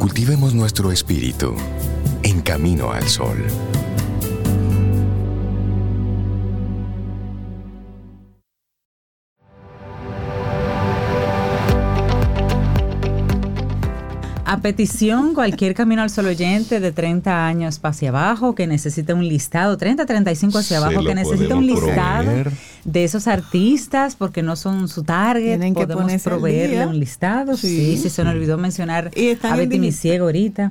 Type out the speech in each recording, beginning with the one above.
Cultivemos nuestro espíritu en camino al sol. A petición, cualquier Camino al Sol oyente de 30 años hacia abajo que necesite un listado, 30, 35 hacia abajo, que necesite un listado de esos artistas porque no son su target, tienen podemos proveerle un listado. Sí, se nos olvidó mencionar a Betty Misiego ahorita.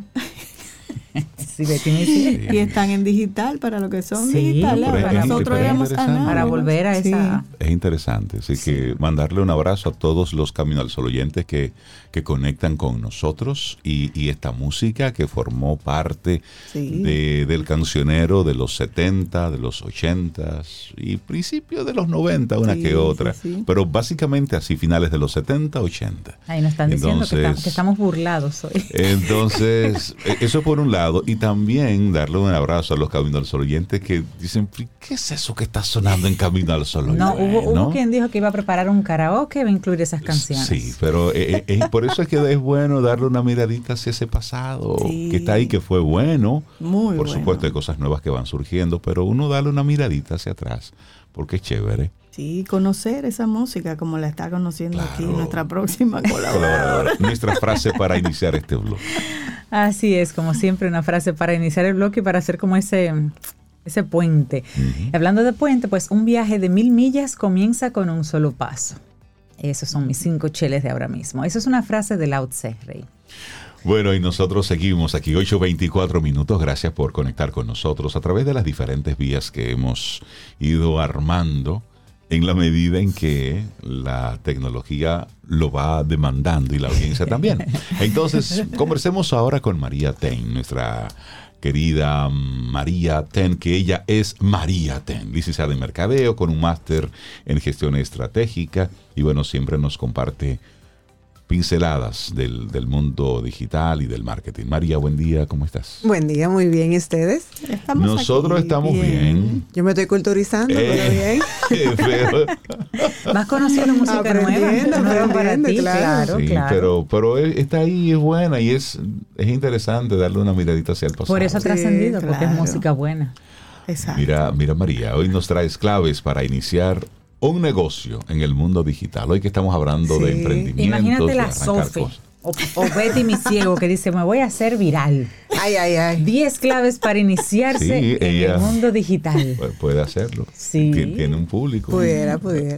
Sí, y están en digital para lo que son digitales. Para nosotros éramos para volver a esa. Es interesante, así que mandarle un abrazo a todos los Camino al Sol oyentes que conectan con nosotros y esta música que formó parte del cancionero de los 70, de los 80 y principios de los 90, una que otra, pero básicamente así finales de los 70, 80. Ahí nos están diciendo que estamos burlados hoy. Entonces, eso por un lado, y también darle un abrazo a los Camino al Sol oyentes que dicen, ¿qué es eso que está sonando en Camino al Sol oyente? No, hubo quien dijo que iba a preparar un karaoke, va a incluir esas canciones. Sí, pero por eso es que es bueno darle una miradita hacia ese pasado, que está ahí, que fue bueno. Muy por supuesto, hay cosas nuevas que van surgiendo, pero uno darle una miradita hacia atrás, porque es chévere. Sí, conocer esa música como la está conociendo aquí nuestra próxima colaboradora. Nuestra frase para iniciar este blog. Así es, como siempre, una frase para iniciar el bloque y para hacer como ese puente. Uh-huh. Hablando de puente, pues un viaje de 1000 millas comienza con un solo paso. Esos son mis 5 cheles de ahora mismo. Eso es una frase de Lao Tse, Rey. Bueno, y nosotros seguimos aquí 8:24 minutos. Gracias por conectar con nosotros a través de las diferentes vías que hemos ido armando en la medida en que la tecnología lo va demandando y la audiencia también. Entonces, conversemos ahora con María Ten, nuestra querida María Ten, que ella es María Ten, licenciada en Mercadeo, con un máster en Gestión Estratégica, y bueno, siempre nos comparte pinceladas del mundo digital y del marketing. María, buen día, ¿cómo estás? Buen día, muy bien, ¿y ustedes? Nosotros aquí, estamos bien. Yo me estoy culturizando, pero bien. Vas conociendo música nueva para ti, claro. Sí, claro. Pero está ahí, es buena y es interesante darle una miradita hacia el pasado. Por eso ha trascendido, porque es música buena. Exacto. Mira, María, hoy nos traes claves para iniciar un negocio en el mundo digital. Hoy que estamos hablando de emprendimientos. Imagínate la Sofi o Betty Misiego que dice, me voy a hacer viral. Ay. 10 claves para iniciarse en el mundo digital. Puede hacerlo. Sí. Tiene un público. Pudiera.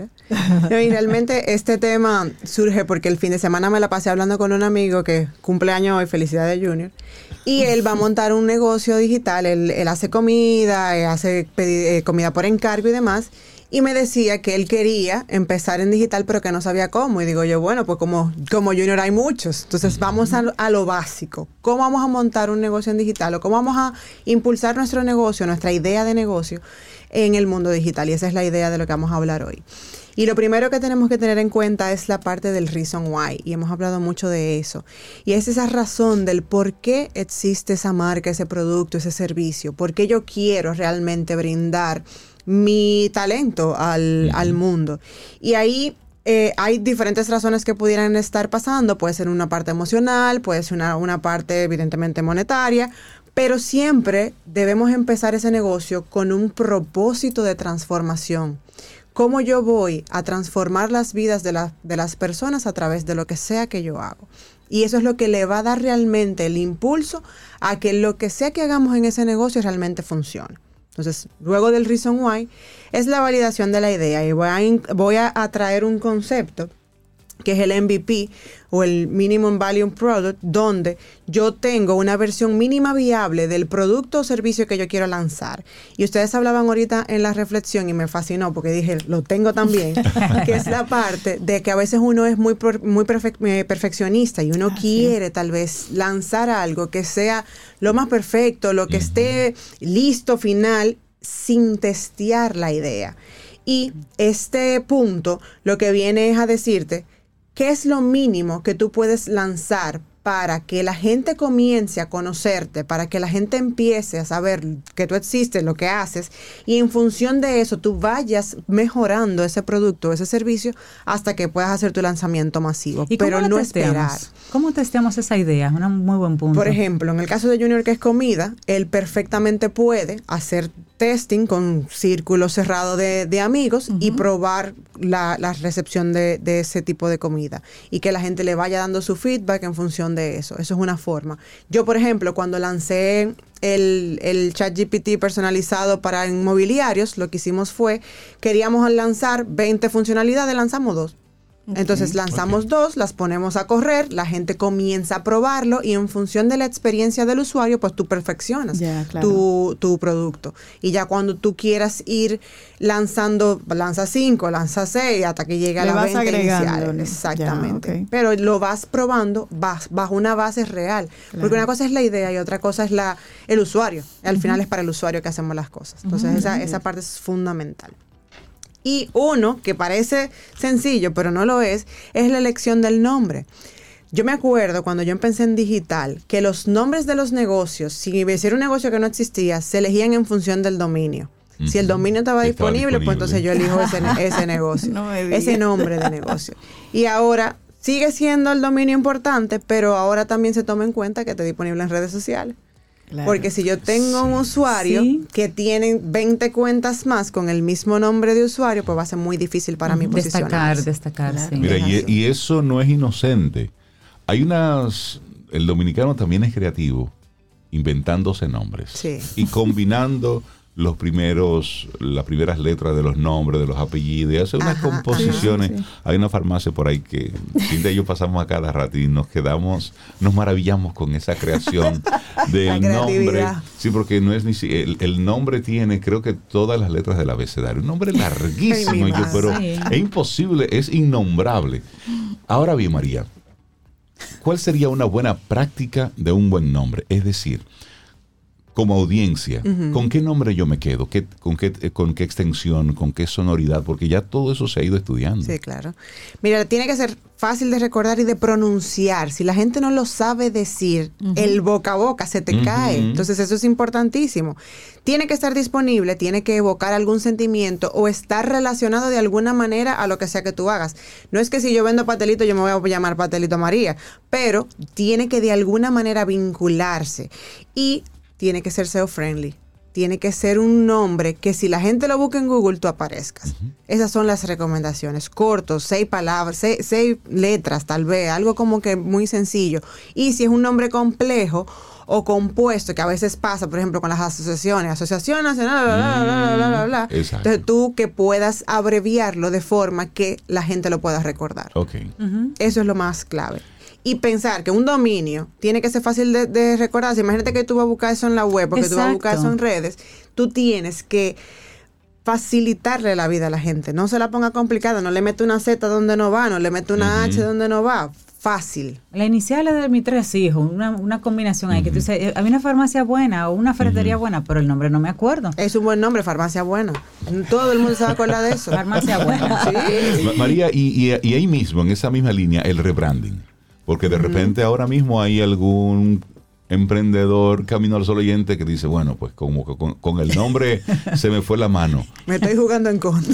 No, y realmente este tema surge porque el fin de semana me la pasé hablando con un amigo que cumple años hoy, felicidades Junior, y él va a montar un negocio digital. Él hace comida, hace comida por encargo y demás. Y me decía que él quería empezar en digital, pero que no sabía cómo. Y digo yo, bueno, pues como Junior hay muchos. Entonces vamos a lo básico. ¿Cómo vamos a montar un negocio en digital? ¿O cómo vamos a impulsar nuestro negocio, nuestra idea de negocio en el mundo digital? Y esa es la idea de lo que vamos a hablar hoy. Y lo primero que tenemos que tener en cuenta es la parte del reason why. Y hemos hablado mucho de eso. Y es esa razón del por qué existe esa marca, ese producto, ese servicio. ¿Por qué yo quiero realmente brindar mi talento al mundo? Y ahí hay diferentes razones que pudieran estar pasando. Puede ser una parte emocional, puede ser una parte evidentemente monetaria, pero siempre debemos empezar ese negocio con un propósito de transformación. ¿Cómo yo voy a transformar las vidas de las personas a través de lo que sea que yo hago? Y eso es lo que le va a dar realmente el impulso a que lo que sea que hagamos en ese negocio realmente funcione. Entonces, luego del reason why, es la validación de la idea. Y voy a traer un concepto que es el MVP o el Minimum Volume Product, donde yo tengo una versión mínima viable del producto o servicio que yo quiero lanzar. Y ustedes hablaban ahorita en la reflexión y me fascinó porque dije, lo tengo también, que es la parte de que a veces uno es muy perfeccionista y uno quiere tal vez lanzar algo que sea lo más perfecto, lo que esté listo, final, sin testear la idea. Y este punto lo que viene es a decirte, ¿qué es lo mínimo que tú puedes lanzar para que la gente comience a conocerte, para que la gente empiece a saber que tú existes, lo que haces, y en función de eso tú vayas mejorando ese producto, ese servicio, hasta que puedas hacer tu lanzamiento masivo. ¿Y pero no esperar. ¿Cómo testeamos esa idea? Es un muy buen punto. Por ejemplo, en el caso de Junior, que es comida, él perfectamente puede hacer testing con círculo cerrado de amigos y probar la recepción de ese tipo de comida y que la gente le vaya dando su feedback en función de eso. Eso es una forma. Yo, por ejemplo, cuando lancé el ChatGPT personalizado para inmobiliarios, lo que hicimos fue, queríamos lanzar 20 funcionalidades, lanzamos 2. Entonces lanzamos 2, las ponemos a correr, la gente comienza a probarlo y en función de la experiencia del usuario, pues tú perfeccionas tu producto. Y ya cuando tú quieras ir lanzando, lanza 5, lanza 6, hasta que llegue a la 20 inicial. Exactamente. Ya, pero lo vas probando bajo una base real. Claro. Porque una cosa es la idea y otra cosa es el usuario. Al final es para el usuario que hacemos las cosas. Entonces esa parte es fundamental. Y uno, que parece sencillo, pero no lo es la elección del nombre. Yo me acuerdo cuando yo empecé en digital, que los nombres de los negocios, si era un negocio que no existía, se elegían en función del dominio. Si el dominio estaba disponible, pues entonces yo elijo ese negocio, ese nombre de negocio. Y ahora sigue siendo el dominio importante, pero ahora también se toma en cuenta que está disponible en redes sociales. Claro. Porque si yo tengo un usuario que tiene 20 cuentas más con el mismo nombre de usuario, pues va a ser muy difícil para mí posicionar. Destacar, claro. Sí. Mira, y eso no es inocente. El dominicano también es creativo, inventándose nombres. Sí. Y combinando las primeras letras de los nombres, de los apellidos, y hace unas composiciones. Sí. Hay una farmacia por ahí que Cintia y yo pasamos a cada rato y nos maravillamos con esa creación del nombre. Sí, porque no es el nombre tiene, creo que todas las letras del abecedario. Un nombre larguísimo, pero es imposible, es innombrable. Ahora bien, María, ¿cuál sería una buena práctica de un buen nombre? Es decir, como audiencia, ¿con qué nombre yo me quedo? ¿Con qué extensión? ¿Con qué sonoridad? Porque ya todo eso se ha ido estudiando. Sí, claro. Mira, tiene que ser fácil de recordar y de pronunciar. Si la gente no lo sabe decir, el boca a boca se te cae. Entonces eso es importantísimo. Tiene que estar disponible, tiene que evocar algún sentimiento o estar relacionado de alguna manera a lo que sea que tú hagas. No es que si yo vendo pastelito, yo me voy a llamar Pastelito María, pero tiene que de alguna manera vincularse. Y tiene que ser SEO friendly. Tiene que ser un nombre que si la gente lo busca en Google, tú aparezcas. Esas son las recomendaciones. Cortos, 6 palabras, 6 letras tal vez, algo como que muy sencillo. Y si es un nombre complejo o compuesto, que a veces pasa, por ejemplo, con las asociaciones, Asociación Nacional, bla. Entonces tú que puedas abreviarlo de forma que la gente lo pueda recordar. Okay. Eso es lo más clave. Y pensar que un dominio tiene que ser fácil de recordarse. Imagínate que tú vas a buscar eso en la web o que tú vas a buscar eso en redes. Tú tienes que facilitarle la vida a la gente. No se la ponga complicada. No le mete una Z donde no va. No le mete una H donde no va. Fácil. La inicial es de mis 3 hijos. Una combinación ahí. Que tú dices, había una farmacia buena o una ferretería buena, pero el nombre no me acuerdo. Es un buen nombre, Farmacia Buena. Todo el mundo se va a acordar de eso. Farmacia Buena. Sí. María, y ahí mismo, en esa misma línea, el rebranding. Porque de repente ahora mismo hay algún emprendedor camino al sol oyente que dice, bueno, pues como con el nombre se me fue la mano. Me estoy jugando en contra.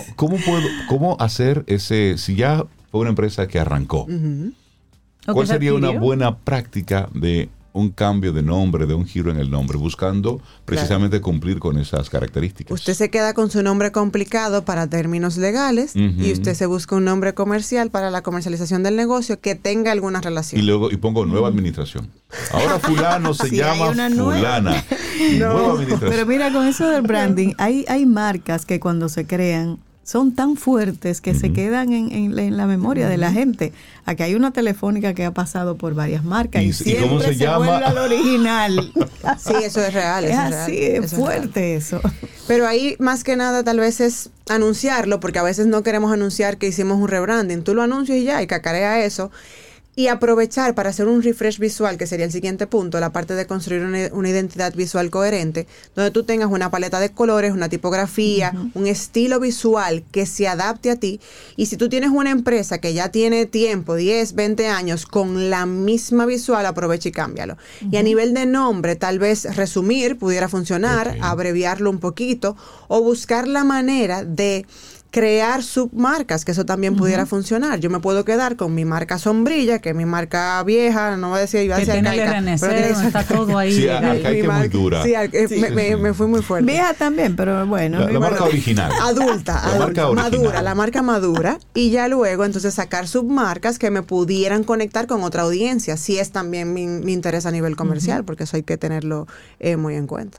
¿Cómo hacer si ya fue una empresa que arrancó? ¿Cuál sería una buena práctica de un cambio de nombre, de un giro en el nombre, buscando precisamente cumplir con esas características? Usted se queda con su nombre complicado para términos legales y usted se busca un nombre comercial para la comercialización del negocio que tenga alguna relación. Y pongo nueva administración. Ahora fulano se llama fulana. Nueva administración. Pero mira, con eso del branding, hay marcas que cuando se crean son tan fuertes que se quedan en la memoria de la gente. Aquí hay una telefónica que ha pasado por varias marcas y siempre ¿cómo se llama? Vuelve al original. Sí, eso es real. Es así, es fuerte eso. Pero ahí más que nada tal vez es anunciarlo, porque a veces no queremos anunciar que hicimos un rebranding. Tú lo anuncias y ya, y cacarea eso. y aprovechar para hacer un refresh visual, que sería el siguiente punto, la parte de construir una identidad visual coherente, donde tú tengas una paleta de colores, una tipografía, un estilo visual que se adapte a ti. Y si tú tienes una empresa que ya tiene tiempo, 10, 20 años, con la misma visual, aprovecha y cámbialo. Y a nivel de nombre, tal vez resumir pudiera funcionar, abreviarlo un poquito, o buscar la manera de crear submarcas, que eso también pudiera funcionar. Yo me puedo quedar con mi marca sombrilla, que es mi marca vieja, no voy a decir, iba a decir arcaica, pero está todo ahí. Sí, arcaica es muy dura. Sí, me fui muy fuerte. Vieja también, pero bueno. La marca original. Adulta, madura, la marca madura. Y ya luego, entonces, sacar submarcas que me pudieran conectar con otra audiencia, si es también mi interés a nivel comercial, porque eso hay que tenerlo muy en cuenta.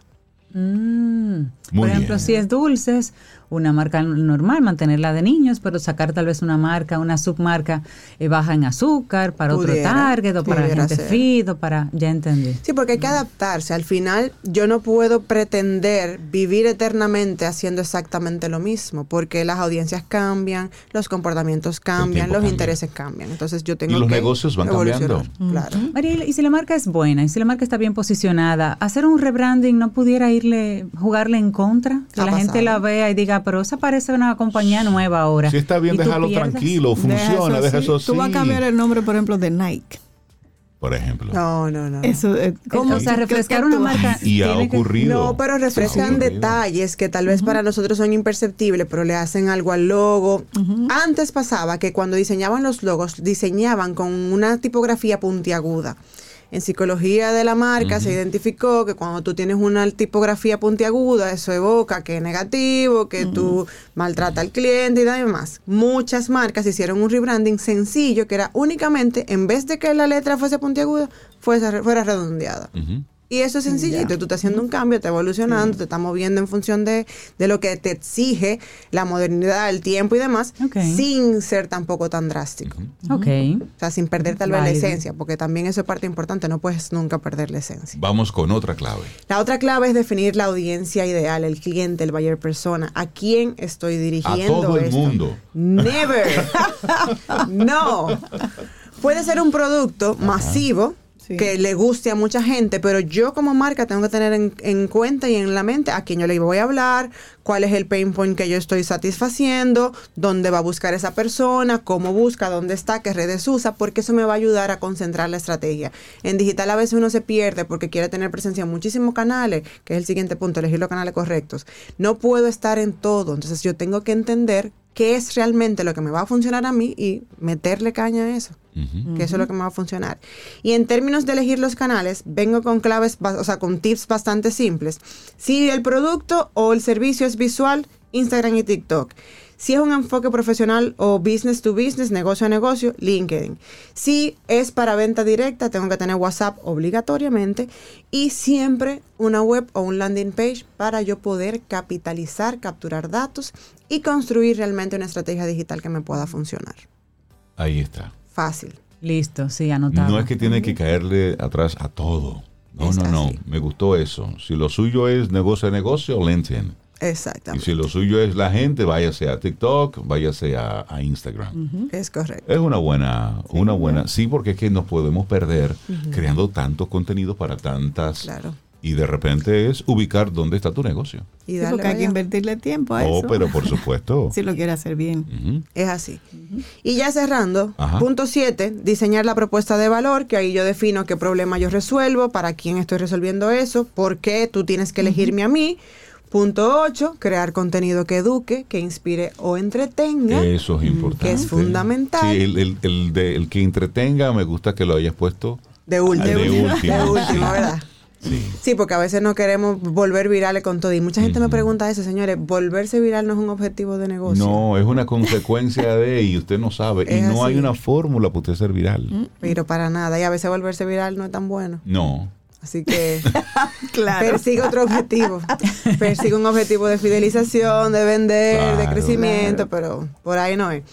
Por ejemplo, si es dulces, una marca normal, mantenerla de niños, pero sacar tal vez una marca, una submarca baja en azúcar para otro target o para gente fit o para... Ya entendí. Sí, porque hay que adaptarse. Al final, yo no puedo pretender vivir eternamente haciendo exactamente lo mismo, porque las audiencias cambian, los comportamientos cambian, los intereses cambian. Entonces yo tengo que... Y los negocios van cambiando. Claro. Mariel, y si la marca es buena, y si la marca está bien posicionada, hacer un rebranding no pudiera jugarle en contra, que la gente la vea y diga, pero esa parece una compañía nueva ahora. Si está bien, déjalo tranquilo, funciona, deja eso así. Tú vas a cambiar el nombre, por ejemplo, de Nike. Por ejemplo. No. Eso, o sea, refrescar una marca. Y ha ocurrido. No, pero refrescan detalles que tal vez para nosotros son imperceptibles, pero le hacen algo al logo. Antes pasaba que cuando diseñaban los logos, diseñaban con una tipografía puntiaguda. En psicología de la marca se identificó que cuando tú tienes una tipografía puntiaguda, eso evoca que es negativo, que tú maltratas al cliente y demás. Muchas marcas hicieron un rebranding sencillo que era únicamente, en vez de que la letra fuese puntiaguda, fuera redondeada. Y eso es sencillito, tú estás haciendo un cambio, estás evolucionando, te estás moviendo en función de lo que te exige la modernidad, el tiempo y demás, sin ser tampoco tan drástico. O sea, sin perder tal vez la esencia, porque también eso es parte importante, no puedes nunca perder la esencia. Vamos con otra clave. La otra clave es definir la audiencia ideal, el cliente, el buyer persona. ¿A quién estoy dirigiendo a todo el esto? mundo. Never. No. Puede ser un producto masivo, que le guste a mucha gente, pero yo como marca tengo que tener en cuenta y en la mente a quién yo le voy a hablar, cuál es el pain point que yo estoy satisfaciendo, dónde va a buscar esa persona, cómo busca, dónde está, qué redes usa, porque eso me va a ayudar a concentrar la estrategia. En digital a veces uno se pierde porque quiere tener presencia en muchísimos canales, que es el siguiente punto, elegir los canales correctos. No puedo estar en todo, entonces yo tengo que entender qué es realmente lo que me va a funcionar a mí y meterle caña a eso. Que eso es lo que me va a funcionar. Y en términos de elegir los canales, vengo con claves, o sea, con tips bastante simples. Si el producto o el servicio es visual, Instagram y TikTok. Si es un enfoque profesional o business to business, negocio a negocio, LinkedIn. Si es para venta directa, tengo que tener WhatsApp obligatoriamente y siempre una web o un landing page para yo poder capitalizar, capturar datos y construir realmente una estrategia digital que me pueda funcionar. Ahí está. Fácil. Listo, sí, anotado. No es que tiene que caerle atrás a todo. No. Me gustó eso. Si lo suyo es negocio a negocio, LinkedIn. Exactamente. Y si lo suyo es la gente, váyase a TikTok, váyase a Instagram. Es correcto. Es una buena, sí, porque es que nos podemos perder creando tantos contenidos para tantas. Claro. Y de repente es ubicar dónde está tu negocio. Y darle, porque hay que invertirle tiempo a eso. Pero por supuesto. Si lo quiere hacer bien. Es así. Y ya cerrando, punto 7, diseñar la propuesta de valor, que ahí yo defino qué problema yo resuelvo, para quién estoy resolviendo eso, por qué tú tienes que elegirme a mí. Punto 8, crear contenido que eduque, que inspire o entretenga. Eso es importante. Que es fundamental. Sí, el que entretenga, me gusta que lo hayas puesto de último. De último, ¿verdad? Sí, porque a veces no queremos volver virales con todo. Y mucha gente me pregunta eso, señores. Volverse viral no es un objetivo de negocio. No, es una consecuencia de, y usted no sabe. Y no hay una fórmula para usted ser viral. Pero para nada. Y a veces volverse viral no es tan bueno. No. Así que persigue otro objetivo. Persigue un objetivo de fidelización, de vender, de crecimiento, pero por ahí no es.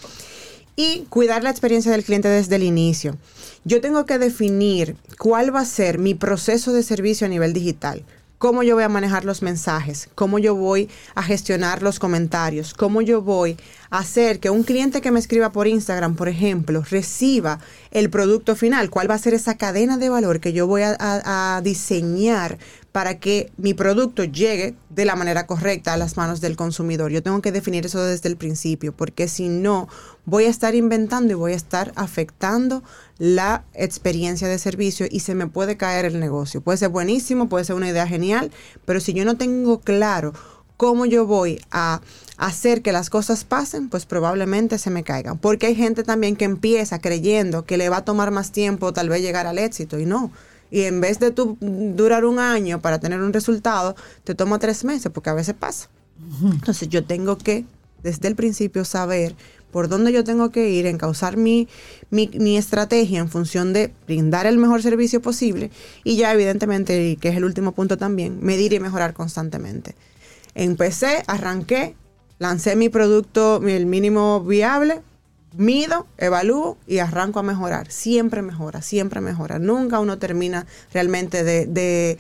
Y cuidar la experiencia del cliente desde el inicio. Yo tengo que definir cuál va a ser mi proceso de servicio a nivel digital. cómo yo voy a manejar los mensajes, cómo yo voy a gestionar los comentarios, cómo yo voy a hacer que un cliente que me escriba por Instagram, por ejemplo, reciba el producto final, cuál va a ser esa cadena de valor que yo voy a diseñar para que mi producto llegue de la manera correcta a las manos del consumidor. Yo tengo que definir eso desde el principio, porque si no, voy a estar inventando y voy a estar afectando la experiencia de servicio y se me puede caer el negocio. Puede ser buenísimo, puede ser una idea genial, pero si yo no tengo claro cómo yo voy a hacer que las cosas pasen, pues probablemente se me caigan. Porque hay gente también que empieza creyendo que le va a tomar más tiempo tal vez llegar al éxito, y no. Y en vez de tú durar un año para tener un resultado, te toma 3 meses, porque a veces pasa. Entonces yo tengo que, desde el principio, saber por dónde yo tengo que ir, encauzar mi estrategia en función de brindar el mejor servicio posible, y ya evidentemente, y que es el último punto también, medir y mejorar constantemente. Empecé, arranqué, lancé mi producto, el mínimo viable, mido, evalúo y arranco a mejorar. Siempre mejora, siempre mejora. Nunca uno termina realmente de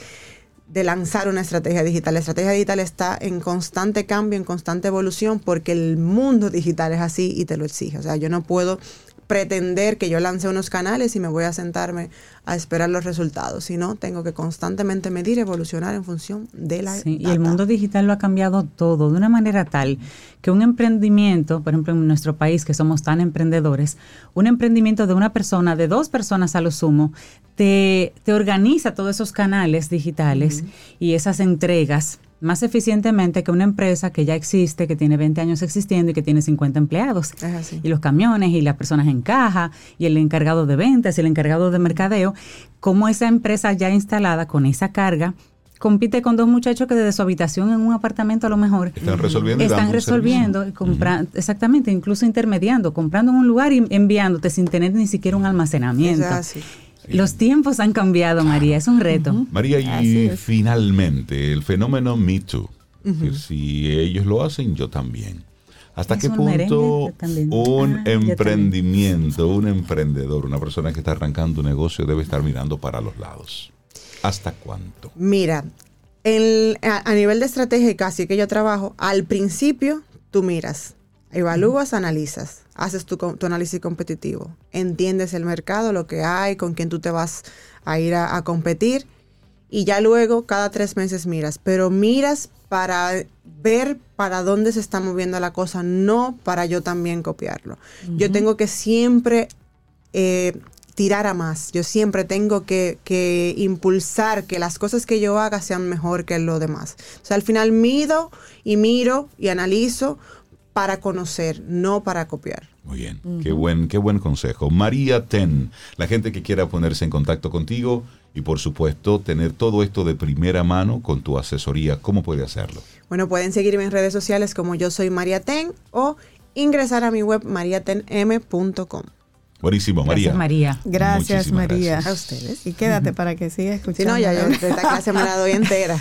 lanzar una estrategia digital. La estrategia digital está en constante cambio, en constante evolución, porque el mundo digital es así y te lo exige. O sea, yo no puedo pretender que yo lance unos canales y me voy a sentarme a esperar los resultados, sino tengo que constantemente medir, evolucionar en función de la data. Y el mundo digital lo ha cambiado todo de una manera tal que un emprendimiento, por ejemplo en nuestro país que somos tan emprendedores, un emprendimiento de una persona, de 2 personas a lo sumo, te organiza todos esos canales digitales y esas entregas más eficientemente que una empresa que ya existe, que tiene 20 años existiendo y que tiene 50 empleados. Es así. Y los camiones y las personas en caja y el encargado de ventas y el encargado de mercadeo, como esa empresa ya instalada con esa carga compite con 2 muchachos que desde su habitación en un apartamento a lo mejor están resolviendo, exactamente, incluso intermediando, comprando en un lugar y enviándote sin tener ni siquiera un almacenamiento. Es así. Los tiempos han cambiado, María, es un reto. María, y finalmente, el fenómeno Me Too. Si ellos lo hacen, yo también. ¿Hasta qué punto un emprendimiento, un emprendedor, una persona que está arrancando un negocio debe estar mirando para los lados? ¿Hasta cuánto? Mira, a nivel de estrategia, y casi que yo trabajo, al principio tú miras, evalúas, analizas, haces tu análisis competitivo, entiendes el mercado, lo que hay, con quién tú te vas a ir a competir, y ya luego cada 3 meses miras, pero miras para ver para dónde se está moviendo la cosa, no para yo también copiarlo. Yo tengo que siempre tirar a más, yo siempre tengo que impulsar que las cosas que yo haga sean mejor que lo demás. O sea, al final mido y miro y analizo para conocer, no para copiar. Muy bien, qué buen consejo. María Ten, la gente que quiera ponerse en contacto contigo y por supuesto tener todo esto de primera mano con tu asesoría, ¿cómo puede hacerlo? Bueno, pueden seguirme en redes sociales como yo soy María Ten o ingresar a mi web mariatenm.com. Buenísimo, María. Gracias, María. Gracias, María. Gracias. A ustedes. Y quédate para que siga escuchando. Si no, ya yo esta clase me la doy entera.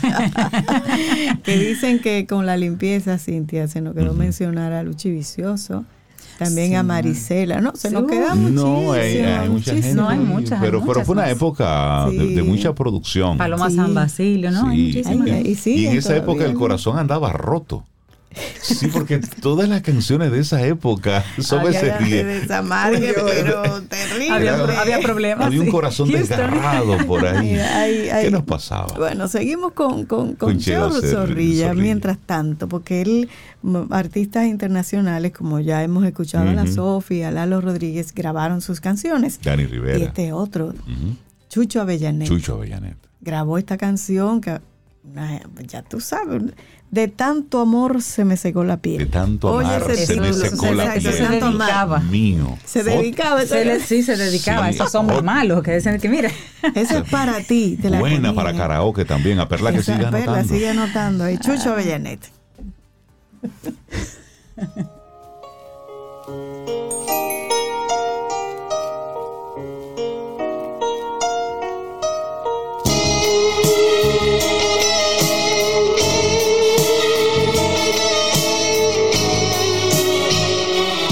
Que dicen que con la limpieza, Cintia, se nos quedó mencionar a Luchi Vicioso, también a Marisela, ¿no? Se nos queda muchísimo. No, hay mucha gente. No, hay muchas. Pero fue una época de mucha producción. Paloma San Basilio, ¿no? Sí. Y en esa todavía, época el corazón andaba roto. Sí, porque todas las canciones de esa época son ese día. Desamargue, pero terrible. Había problemas. Había un corazón desgarrado por ahí. ¿Qué nos pasaba? Bueno, seguimos con Cheo Zorrilla mientras tanto, porque él, artistas internacionales, como ya hemos escuchado a la Sofía, a Lalo Rodríguez, grabaron sus canciones. Dani Rivera. Y este otro, Chucho Avellanet. Grabó esta canción que, ya tú sabes, de tanto amor se me secó la piel. De tanto amar se me secó la piel. Se dedicaba. Mío. Se dedicaba. Se dedicaba a esos hombres malos que dicen que mira. Eso es para ti. Buena para karaoke también. A Perla que siga anotando. Perla sigue anotando. Ahí Chucho Avellanet.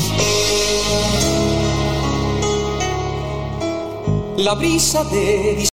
La brisa de